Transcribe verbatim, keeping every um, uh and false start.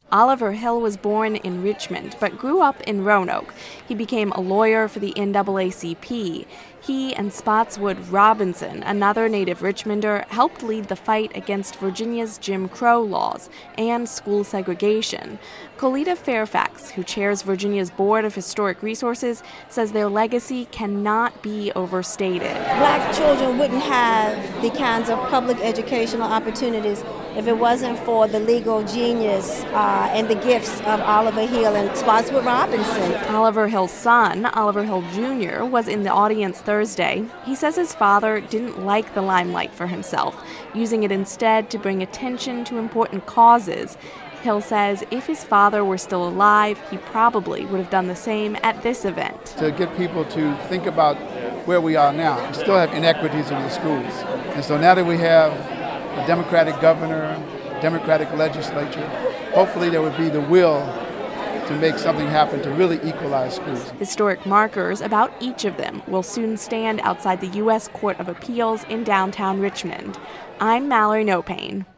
Oliver Hill was born in Richmond, but grew up in Roanoke. He became a lawyer for the N double A C P. He and Spotswood Robinson, another native Richmonder, helped lead the fight against Virginia's Jim Crow laws and school segregation. Colita Fairfax, who chairs Virginia's Board of Historic Resources, says their legacy cannot be overstated. Black children wouldn't have the kinds of public educational opportunities if it wasn't for the legal genius uh, and the gifts of Oliver Hill and Spotswood Robinson. Oliver Hill's son, Oliver Hill Junior, was in the audience Thursday. He says his father didn't like the limelight for himself, using it instead to bring attention to important causes. Hill says if his father were still alive, he probably would have done the same at this event. To get people to think about where we are now. We still have inequities in the schools. And so now that we have a Democratic governor, a Democratic legislature, hopefully there would be the will to make something happen to really equalize schools. Historic markers about each of them will soon stand outside the U S Court of Appeals in downtown Richmond. I'm Mallory Nopane.